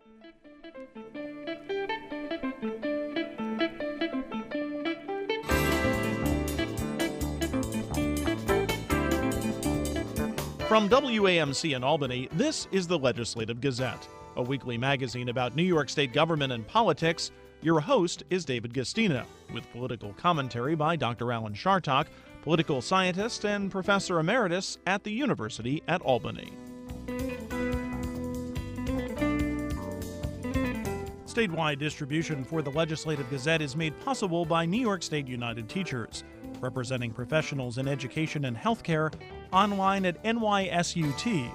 From WAMC in Albany, this is the Legislative Gazette, a weekly magazine about New York State government and politics. Your host is David Gastino, with political commentary by Dr. Alan Chartock, political scientist and professor emeritus at the University at Albany. Statewide distribution for the Legislative Gazette is made possible by New York State United Teachers, representing professionals in education and healthcare, online at nysut.org.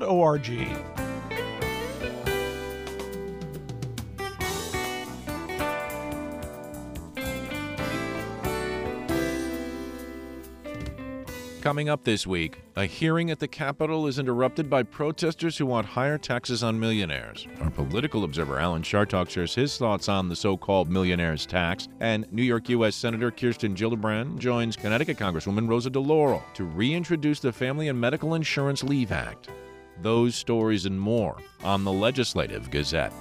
Coming up this week, a hearing at the Capitol is interrupted by protesters who want higher taxes on millionaires. Our political observer Alan Chartock shares his thoughts on the so-called millionaire's tax, and New York U.S. Senator Kirsten Gillibrand joins Connecticut Congresswoman Rosa DeLauro to reintroduce the Family and Medical Insurance Leave Act. Those stories and more on the Legislative Gazette.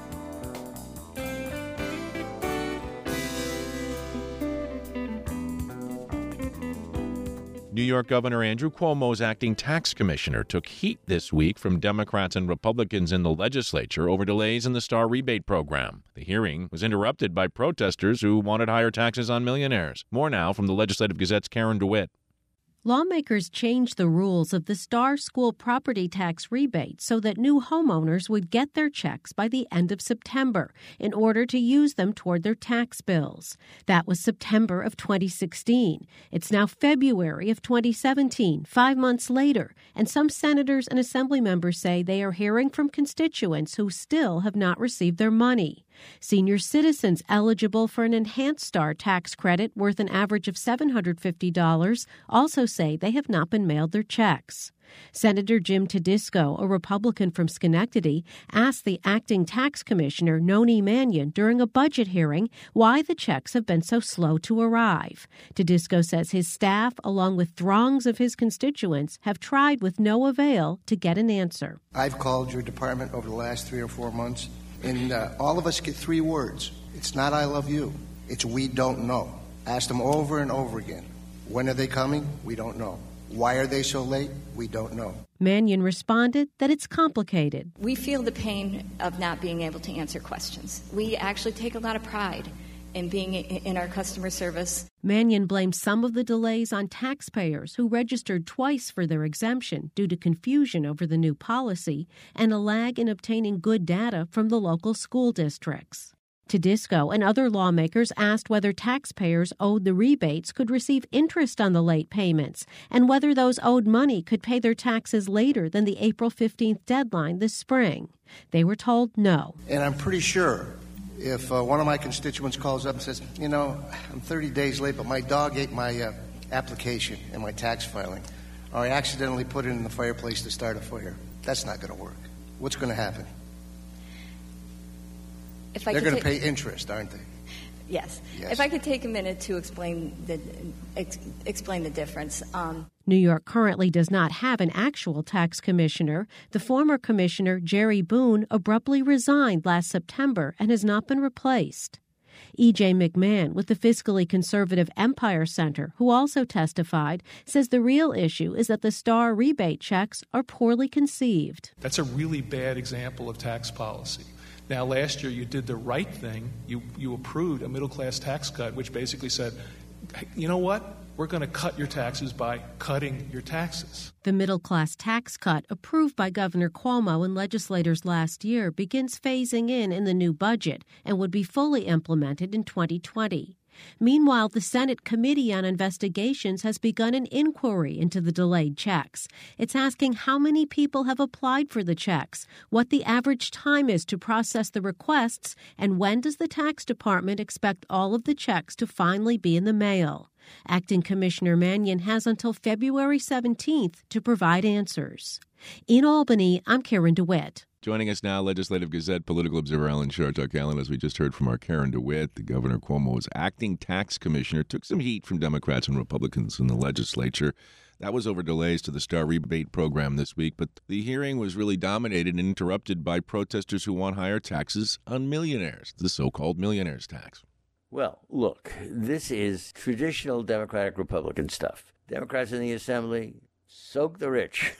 New York Governor Andrew Cuomo's acting tax commissioner took heat this week from Democrats and Republicans in the legislature over delays in the STAR rebate program. The hearing was interrupted by protesters who wanted higher taxes on millionaires. More now from the Legislative Gazette's Karen DeWitt. Lawmakers changed the rules of the STAR school property tax rebate so that new homeowners would get their checks by the end of September in order to use them toward their tax bills. That was September of 2016. It's now February of 2017, 5 months later, and some senators and assembly members say they are hearing from constituents who still have not received their money. Senior citizens eligible for an enhanced STAR tax credit worth an average of $750 also say they have not been mailed their checks. Senator Jim Tedisco, a Republican from Schenectady, asked the acting tax commissioner, Noni Mannion, during a budget hearing why the checks have been so slow to arrive. Tedisco says his staff, along with throngs of his constituents, have tried with no avail to get an answer. I've called your department over the last 3 or 4 months. And all of us get 3 words. It's not I love you. It's we don't know. Ask them over and over again. When are they coming? We don't know. Why are they so late? We don't know. Mannion responded that it's complicated. We feel the pain of not being able to answer questions. We actually take a lot of pride in being in our customer service. Mannion blames some of the delays on taxpayers who registered twice for their exemption due to confusion over the new policy and a lag in obtaining good data from the local school districts. Tedisco and other lawmakers asked whether taxpayers owed the rebates could receive interest on the late payments and whether those owed money could pay their taxes later than the April 15th deadline this spring. They were told no. And I'm pretty sure if one of my constituents calls up and says, I'm 30 days late, but my dog ate my application and my tax filing, or I accidentally put it in the fireplace to start a fire, that's not going to work. What's going to happen? They're going to pay interest, aren't they? Yes. If I could take a minute to explain the difference. New York currently does not have an actual tax commissioner. The former commissioner, Jerry Boone, abruptly resigned last September and has not been replaced. E.J. McMahon with the fiscally conservative Empire Center, who also testified, says the real issue is that the STAR rebate checks are poorly conceived. That's a really bad example of tax policy. Now, last year you did the right thing. You approved a middle-class tax cut, which basically said, you know what? We're going to cut your taxes by cutting your taxes. The middle-class tax cut, approved by Governor Cuomo and legislators last year, begins phasing in the new budget and would be fully implemented in 2020. Meanwhile, the Senate Committee on Investigations has begun an inquiry into the delayed checks. It's asking how many people have applied for the checks, what the average time is to process the requests, and when does the tax department expect all of the checks to finally be in the mail. Acting Commissioner Mannion has until February 17th to provide answers. In Albany, I'm Karen DeWitt. Joining us now, Legislative Gazette political observer Alan Chartock. Alan, as we just heard from our Karen DeWitt, the Governor Cuomo's acting tax commissioner took some heat from Democrats and Republicans in the legislature. That was over delays to the Star Rebate program this week, but the hearing was really dominated and interrupted by protesters who want higher taxes on millionaires, the so-called millionaires tax. Well, look, this is traditional Democratic-Republican stuff. Democrats in the Assembly soak the rich,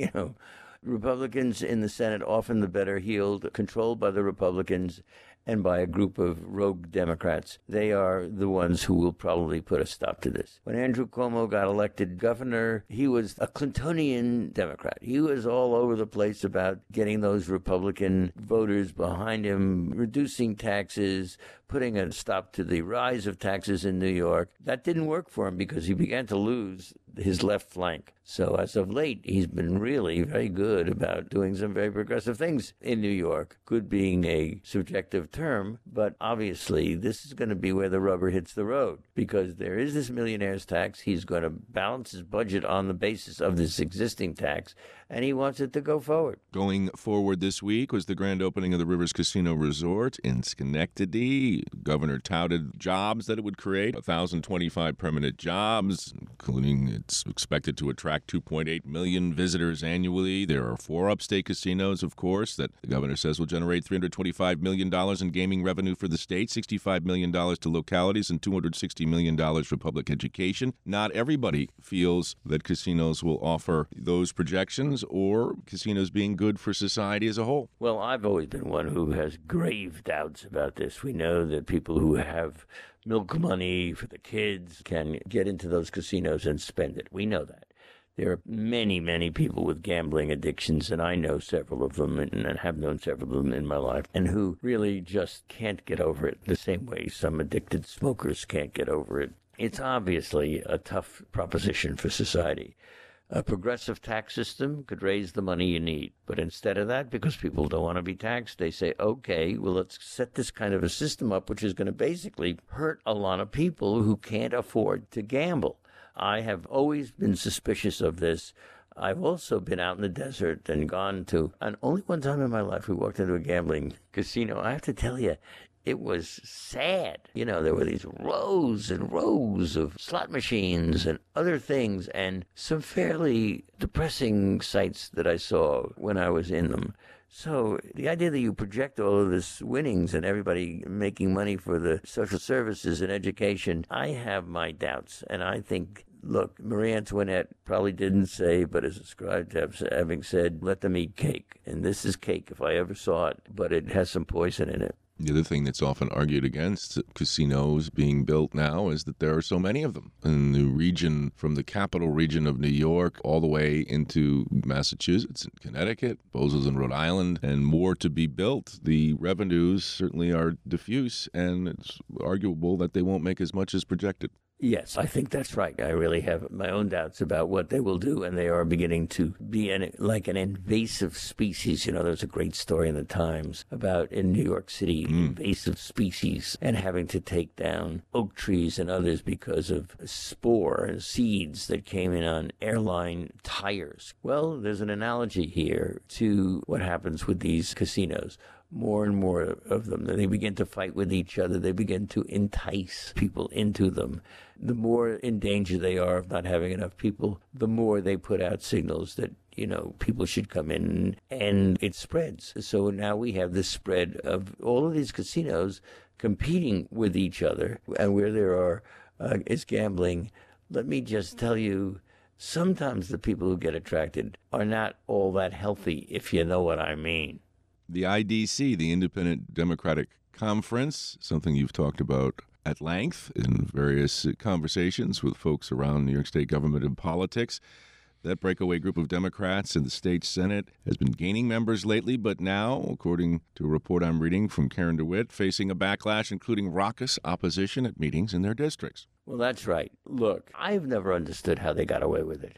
Republicans in the Senate, often the better heeled, controlled by the Republicans and by a group of rogue Democrats. They are the ones who will probably put a stop to this. When Andrew Cuomo got elected governor, he was a Clintonian Democrat. He was all over the place about getting those Republican voters behind him, reducing taxes, putting a stop to the rise of taxes in New York. That didn't work for him because he began to lose his left flank. So as of late, he's been really very good about doing some very progressive things in New York. Good being a subjective term, but obviously this is going to be where the rubber hits the road because there is this millionaire's tax. He's going to balance his budget on the basis of this existing tax, and he wants it to go forward. Going forward this week was the grand opening of the Rivers Casino Resort in Schenectady. The governor touted jobs that it would create, 1,025 permanent jobs, including it's expected to attract 2.8 million visitors annually. There are 4 upstate casinos, of course, that the governor says will generate $325 million in gaming revenue for the state, $65 million to localities, and $260 million for public education. Not everybody feels that casinos will offer those projections or casinos being good for society as a whole. Well, I've always been one who has grave doubts about this. We know that people who have milk money for the kids can get into those casinos and spend it. We know that. There are many, many people with gambling addictions, and I know several of them and have known several of them in my life, and who really just can't get over it the same way some addicted smokers can't get over it. It's obviously a tough proposition for society. A progressive tax system could raise the money you need. But instead of that, because people don't want to be taxed, they say, okay, well, let's set this kind of a system up, which is going to basically hurt a lot of people who can't afford to gamble. I have always been suspicious of this. I've also been out in the desert and gone to, and only one time in my life we walked into a gambling casino. I have to tell you, it was sad. There were these rows and rows of slot machines and other things and some fairly depressing sights that I saw when I was in them. So the idea that you project all of this winnings and everybody making money for the social services and education, I have my doubts. And I think, look, Marie Antoinette probably didn't say, but is ascribed to having said, let them eat cake. And this is cake if I ever saw it, but it has some poison in it. The other thing that's often argued against casinos being built now is that there are so many of them. In the region, from the capital region of New York all the way into Massachusetts and Connecticut, Bozos in Rhode Island, and more to be built, the revenues certainly are diffuse, and it's arguable that they won't make as much as projected. Yes, I think that's right. I really have my own doubts about what they will do, and they are beginning to be like an invasive species. There's a great story in the Times about in New York City, invasive species, and having to take down oak trees and others because of spore and seeds that came in on airline tires. Well, there's an analogy here to what happens with these casinos. More and more of them, they begin to fight with each other. They begin to entice people into them. The more in danger they are of not having enough people, the more they put out signals that, people should come in, and it spreads. So now we have this spread of all of these casinos competing with each other, and where there is gambling. Let me just tell you, sometimes the people who get attracted are not all that healthy, if you know what I mean. The IDC, the Independent Democratic Conference, something you've talked about at length in various conversations with folks around New York State government and politics. That breakaway group of Democrats in the state Senate has been gaining members lately, but now, according to a report I'm reading from Karen DeWitt, facing a backlash, including raucous opposition at meetings in their districts. Well, that's right. Look, I've never understood how they got away with it.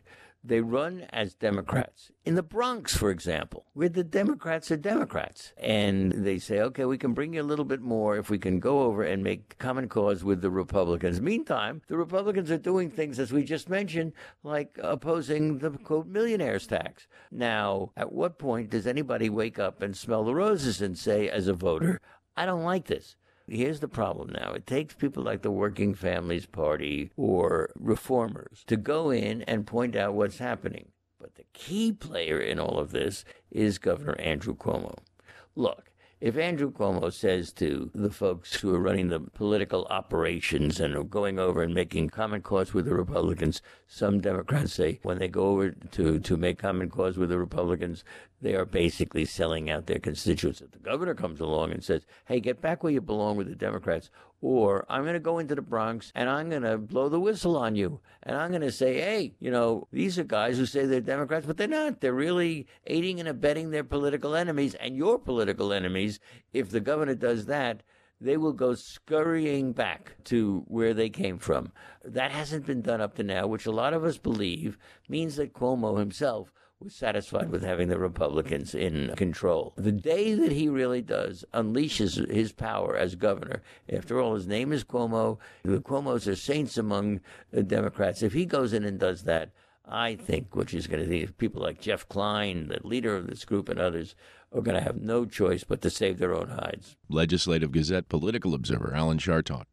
They run as Democrats. In the Bronx, for example, where the Democrats are Democrats. And they say, okay, we can bring you a little bit more if we can go over and make common cause with the Republicans. Meantime, the Republicans are doing things, as we just mentioned, like opposing the, quote, millionaires tax. Now, at what point does anybody wake up and smell the roses and say, as a voter, I don't like this? Here's the problem now. It takes people like the Working Families Party or reformers to go in and point out what's happening. But the key player in all of this is Governor Andrew Cuomo. Look, if Andrew Cuomo says to the folks who are running the political operations and are going over and making common cause with the Republicans, some Democrats say when they go over to make common cause with the Republicans, they are basically selling out their constituents. If the governor comes along and says, hey, get back where you belong with the Democrats, or I'm going to go into the Bronx and I'm going to blow the whistle on you. And I'm going to say, hey, these are guys who say they're Democrats, but they're not. They're really aiding and abetting their political enemies and your political enemies. If the governor does that, they will go scurrying back to where they came from. That hasn't been done up to now, which a lot of us believe means that Cuomo himself was satisfied with having the Republicans in control. The day that he really does unleashes his power as governor, after all, his name is Cuomo. The Cuomos are saints among the Democrats. If he goes in and does that, I think what he's going to do, people like Jeff Klein, the leader of this group, and others, are going to have no choice but to save their own hides. Legislative Gazette political observer Alan Chartock.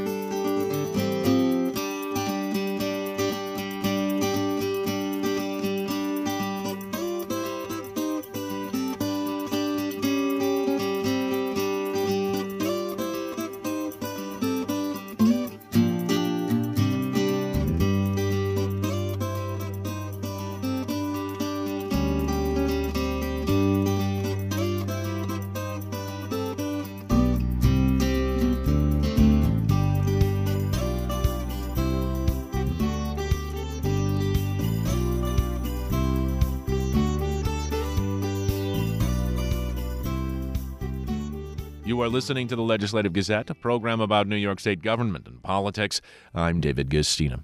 You are listening to the Legislative Gazette, a program about New York State government and politics. I'm David Gastina.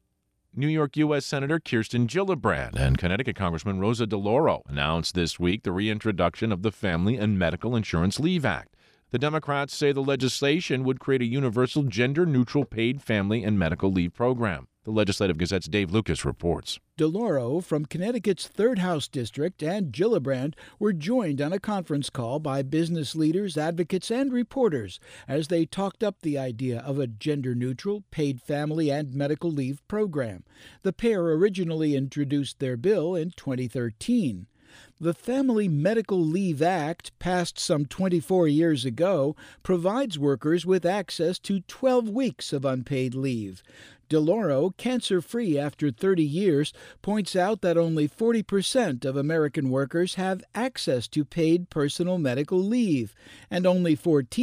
New York U.S. Senator Kirsten Gillibrand and Connecticut Congressman Rosa DeLauro announced this week the reintroduction of the Family and Medical Insurance Leave Act. The Democrats say the legislation would create a universal gender-neutral paid family and medical leave program. The Legislative Gazette's Dave Lucas reports. DeLauro from Connecticut's 3rd House District and Gillibrand were joined on a conference call by business leaders, advocates, and reporters as they talked up the idea of a gender-neutral, paid family and medical leave program. The pair originally introduced their bill in 2013. The Family Medical Leave Act, passed some 24 years ago, provides workers with access to 12 weeks of unpaid leave. DeLauro, cancer-free after 30 years, points out that only 40% of American workers have access to paid personal medical leave, and only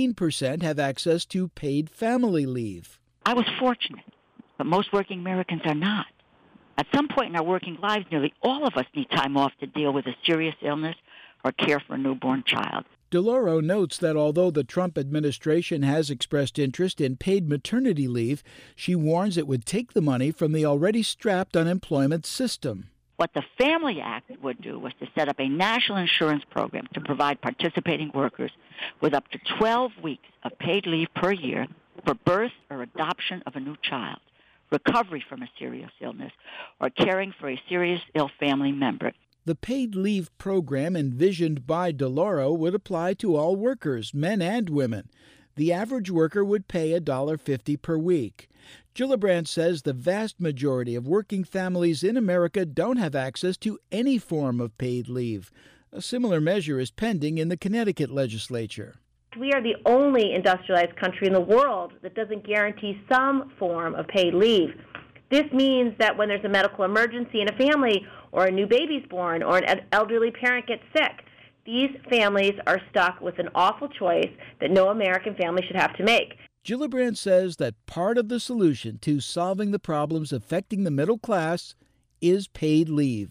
14% have access to paid family leave. I was fortunate, but most working Americans are not. At some point in our working lives, nearly all of us need time off to deal with a serious illness or care for a newborn child. DeLauro notes that although the Trump administration has expressed interest in paid maternity leave, she warns it would take the money from the already strapped unemployment system. What the Family Act would do was to set up a national insurance program to provide participating workers with up to 12 weeks of paid leave per year for birth or adoption of a new child, recovery from a serious illness, or caring for a serious ill family member. The paid leave program envisioned by DeLauro would apply to all workers, men and women. The average worker would pay $1.50 per week. Gillibrand says the vast majority of working families in America don't have access to any form of paid leave. A similar measure is pending in the Connecticut legislature. We are the only industrialized country in the world that doesn't guarantee some form of paid leave. This means that when there's a medical emergency in a family, or a new baby's born, or an elderly parent gets sick, these families are stuck with an awful choice that no American family should have to make. Gillibrand says that part of the solution to solving the problems affecting the middle class is paid leave.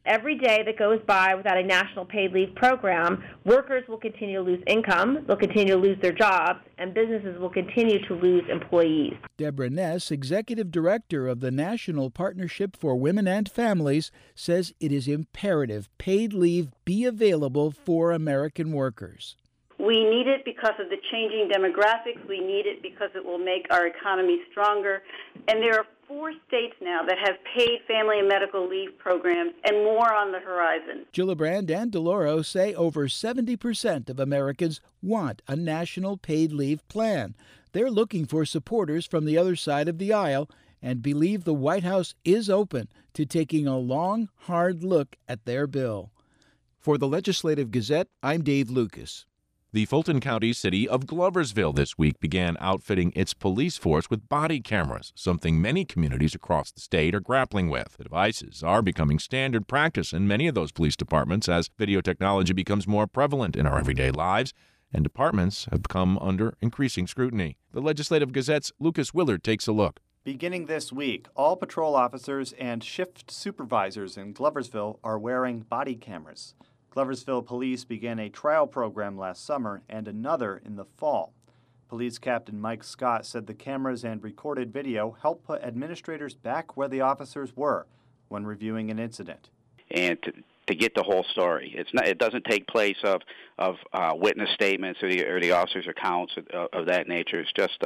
Every day that goes by without a national paid leave program, workers will continue to lose income, they'll continue to lose their jobs, and businesses will continue to lose employees. Deborah Ness, Executive Director of the National Partnership for Women and Families, says it is imperative paid leave be available for American workers. We need it because of the changing demographics. We need it because it will make our economy stronger. And there are 4 states now that have paid family and medical leave programs, and more on the horizon. Gillibrand and DeLauro say over 70% of Americans want a national paid leave plan. They're looking for supporters from the other side of the aisle and believe the White House is open to taking a long, hard look at their bill. For the Legislative Gazette, I'm Dave Lucas. The Fulton County city of Gloversville this week began outfitting its police force with body cameras, something many communities across the state are grappling with. The devices are becoming standard practice in many of those police departments as video technology becomes more prevalent in our everyday lives, and departments have come under increasing scrutiny. The Legislative Gazette's Lucas Willard takes a look. Beginning this week, all patrol officers and shift supervisors in Gloversville are wearing body cameras. Gloversville Police began a trial program last summer and another in the fall. Police Captain Mike Scott said the cameras and recorded video help put administrators back where the officers were when reviewing an incident. And to get the whole story, it doesn't take place of witness statements or the officers' accounts of that nature. It's just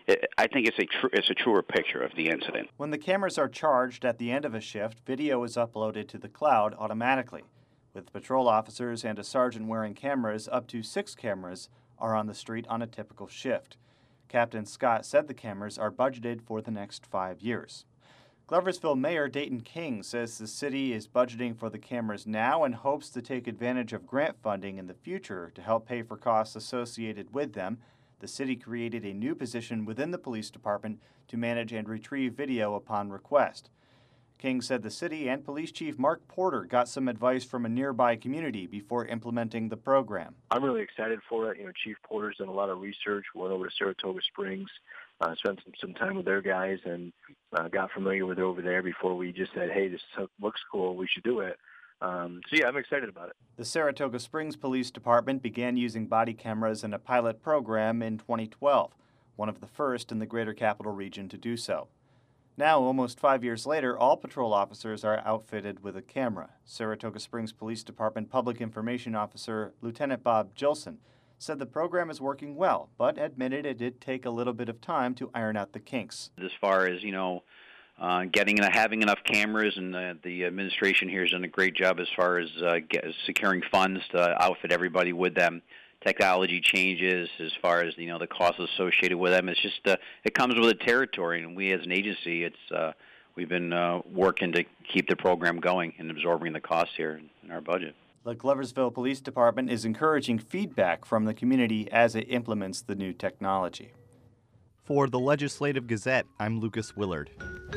I think it's a truer picture of the incident. When the cameras are charged at the end of a shift, video is uploaded to the cloud automatically. With patrol officers and a sergeant wearing cameras, up to 6 cameras are on the street on a typical shift. Captain Scott said the cameras are budgeted for the next 5 years. Gloversville Mayor Dayton King says the city is budgeting for the cameras now and hopes to take advantage of grant funding in the future to help pay for costs associated with them. The city created a new position within the police department to manage and retrieve video upon request. King said the city and Police Chief Mark Porter got some advice from a nearby community before implementing the program. I'm really excited for it. Chief Porter's done a lot of research, went over to Saratoga Springs, spent some time with their guys, and got familiar with it over there before we just said, hey, this looks cool, we should do it. I'm excited about it. The Saratoga Springs Police Department began using body cameras in a pilot program in 2012, one of the first in the Greater Capital Region to do so. Now, almost 5 years later, all patrol officers are outfitted with a camera. Saratoga Springs Police Department Public Information Officer Lieutenant Bob Gilson said the program is working well, but admitted it did take a little bit of time to iron out the kinks. As far as, having enough cameras, and the administration here has done a great job as far as securing funds to outfit everybody with them. Technology changes as far as the costs associated with them. It's just it comes with the territory, and we as an agency, we've been working to keep the program going and absorbing the costs here in our budget. The Gloversville Police Department is encouraging feedback from the community as it implements the new technology. For the Legislative Gazette, I'm Lucas Willard.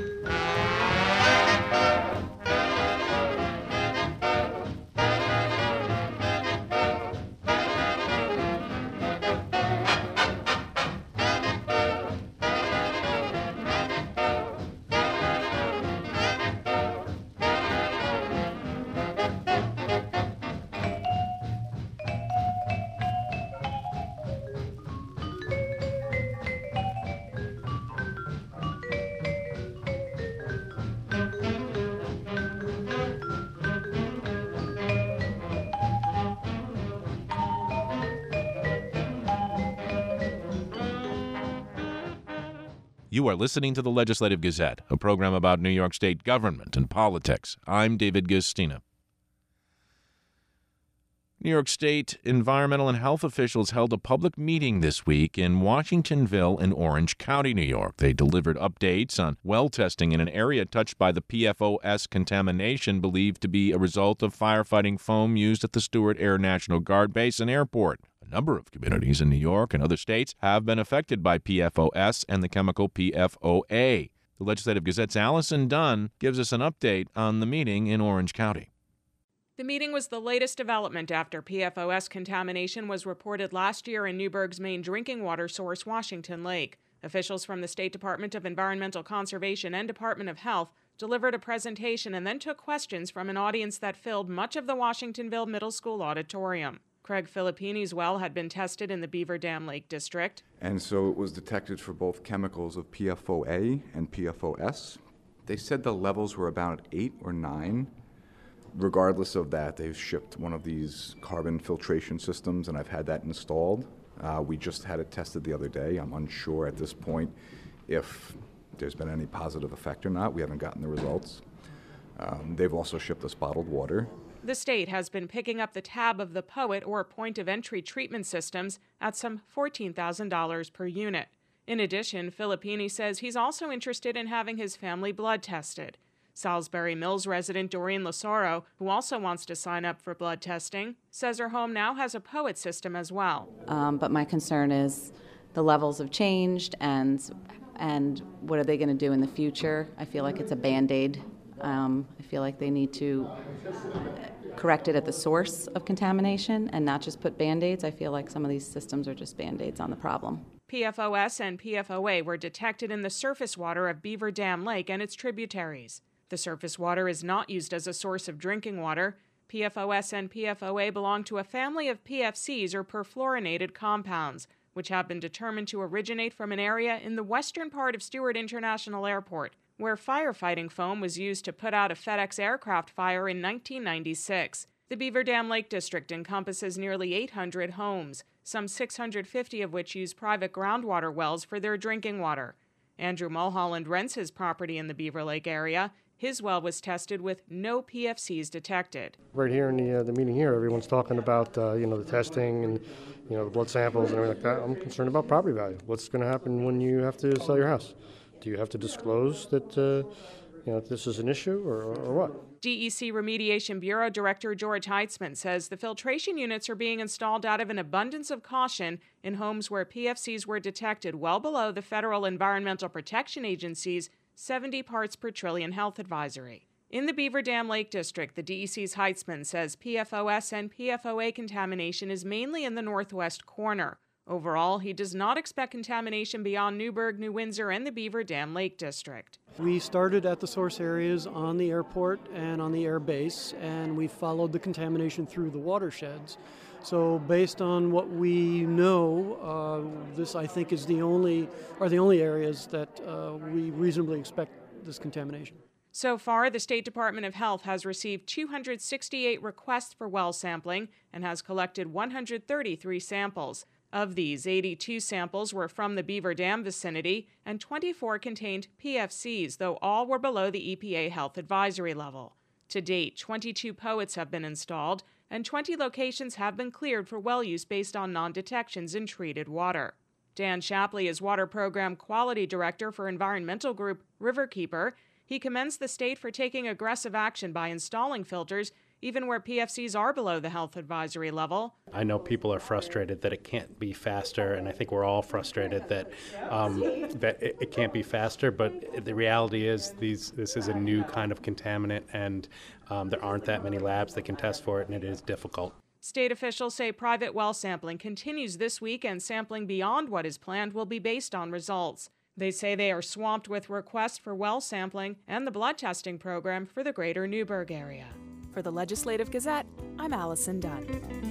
You are listening to the Legislative Gazette, a program about New York State government and politics. I'm David Gastina. New York State environmental and health officials held a public meeting this week in Washingtonville and Orange County, New York. They delivered updates on well testing in an area touched by the PFOS contamination believed to be a result of firefighting foam used at the Stewart Air National Guard Base and Airport. A number of communities in New York and other states have been affected by PFOS and the chemical PFOA. The Legislative Gazette's Allison Dunn gives us an update on the meeting in Orange County. The meeting was the latest development after PFOS contamination was reported last year in Newburgh's main drinking water source, Washington Lake. Officials from the State Department of Environmental Conservation and Department of Health delivered a presentation, and then took questions from an audience that filled much of the Washingtonville Middle School auditorium. Craig Filippini's well had been tested in the Beaver Dam Lake District. And so it was detected for both chemicals of PFOA and PFOS. They said the levels were about 8 or 9. Regardless of that, they've shipped one of these carbon filtration systems, and I've had that installed. We just had it tested the other day. I'm unsure at this point if there's been any positive effect or not. We haven't gotten the results. They've also shipped us bottled water. The state has been picking up the tab of the POET, or point of entry treatment systems, at some $14,000 per unit. In addition, Filippini says he's also interested in having his family blood tested. Salisbury Mills resident Doreen Losaro, who also wants to sign up for blood testing, says her home now has a POET system as well. But my concern is the levels have changed, and what are they going to do in the future? I feel like it's a Band-Aid. I feel like they need to correct it at the source of contamination and not just put Band-Aids. I feel like some of these systems are just Band-Aids on the problem. PFOS and PFOA were detected in the surface water of Beaver Dam Lake and its tributaries. The surface water is not used as a source of drinking water. PFOS and PFOA belong to a family of PFCs, or perfluorinated compounds, which have been determined to originate from an area in the western part of Stewart International Airport, where firefighting foam was used to put out a FedEx aircraft fire in 1996. The Beaver Dam Lake District encompasses nearly 800 homes, some 650 of which use private groundwater wells for their drinking water. Andrew Mulholland rents his property in the Beaver Lake area. His well was tested with no PFCs detected. Right here in the meeting here, everyone's talking about the testing and the blood samples and everything like that. I'm concerned about property value. What's going to happen when you have to sell your house? Do you have to disclose that this is an issue or what? DEC Remediation Bureau Director George Heitzman says the filtration units are being installed out of an abundance of caution in homes where PFCs were detected well below the Federal Environmental Protection Agency's 70 parts per trillion health advisory. In the Beaver Dam Lake District, the DEC's Heitzman says PFOS and PFOA contamination is mainly in the northwest corner. Overall, he does not expect contamination beyond Newburgh, New Windsor, and the Beaver Dam Lake District. We started at the source areas on the airport and on the air base, and we followed the contamination through the watersheds. So based on what we know, this I think is the only areas that we reasonably expect this contamination. So far, the State Department of Health has received 268 requests for well sampling and has collected 133 samples. Of these, 82 samples were from the Beaver Dam vicinity and 24 contained PFCs, though all were below the EPA health advisory level. To date, 22 POETs have been installed and 20 locations have been cleared for well use based on non-detections in treated water. Dan Shapley is Water Program Quality Director for environmental group Riverkeeper. He commends the state for taking aggressive action by installing filters even where PFCs are below the health advisory level. I know people are frustrated that it can't be faster, and I think we're all frustrated that it can't be faster, but the reality is this is a new kind of contaminant, and there aren't that many labs that can test for it, and it is difficult. State officials say private well sampling continues this week, and sampling beyond what is planned will be based on results. They say they are swamped with requests for well sampling and the blood testing program for the greater Newburgh area. For the Legislative Gazette, I'm Allison Dunn.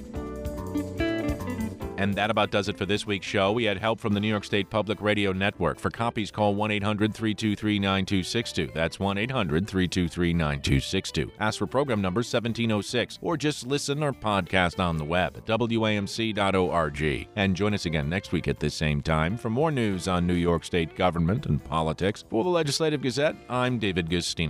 And that about does it for this week's show. We had help from the New York State Public Radio Network. For copies, call 1-800-323-9262. That's 1-800-323-9262. Ask for program number 1706, or just listen or podcast on the web at WAMC.org. And join us again next week at this same time for more news on New York State government and politics. For the Legislative Gazette, I'm David Gustino.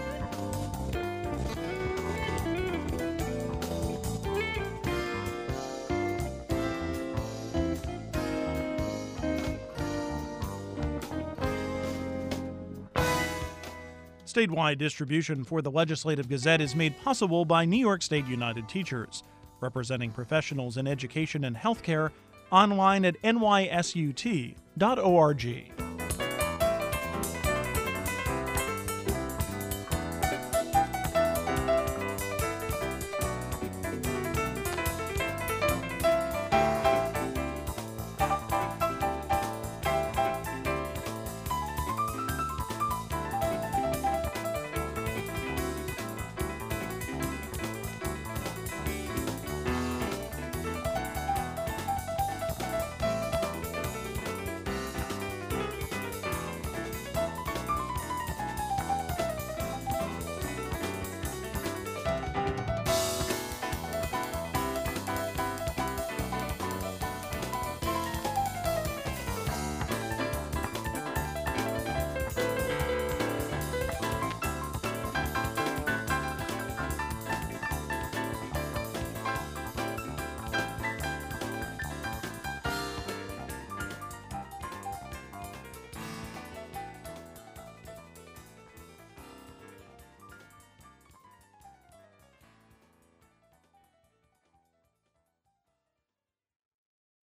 Statewide distribution for the Legislative Gazette is made possible by New York State United Teachers, representing professionals in education and healthcare, online at nysut.org.